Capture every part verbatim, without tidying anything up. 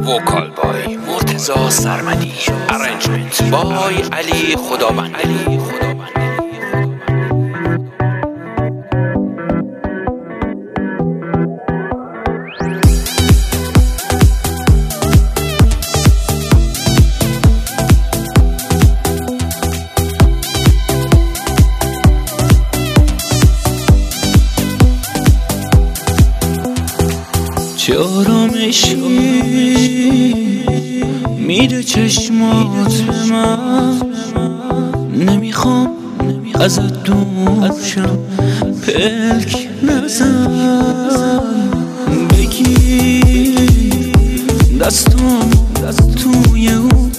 وکال بای مرتضی سرمدی، ارنجمنت بای علی خدابندی. چه آرامشی میده چشمات به من، نمیخوام ازت دوشم، پلک نزن، بگیر دستام توی اون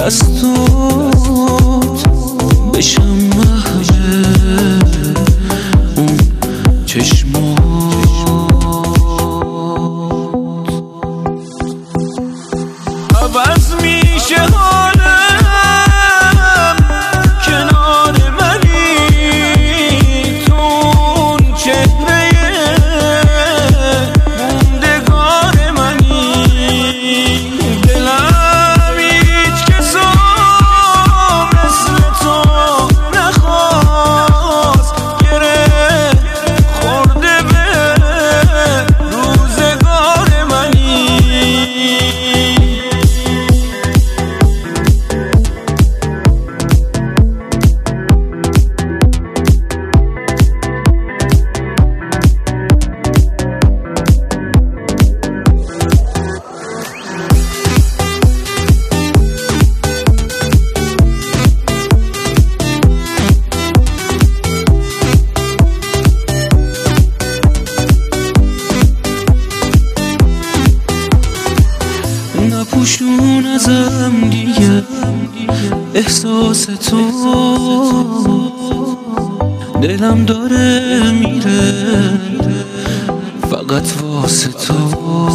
دستات، بشم محو اون چشمات. عوض میشه حالم کنار منی، تون چهره موندگار منی، دلم هیچ کسا مثل تو نخواست، گره خورده به روزگار منی. نپوشون ازم دیگه احساس تو، دلم داره میره فقط واسه تو،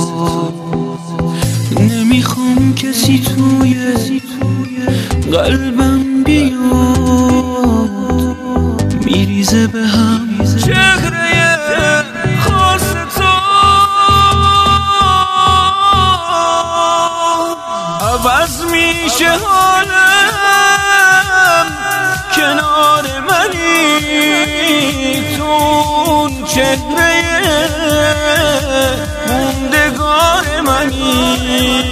نمیخوام کسی توی قلبم بیاد، میریزه به هم چهره خاص تو. عوض میشه حالم کنار منی، تون چهره موندگار منی،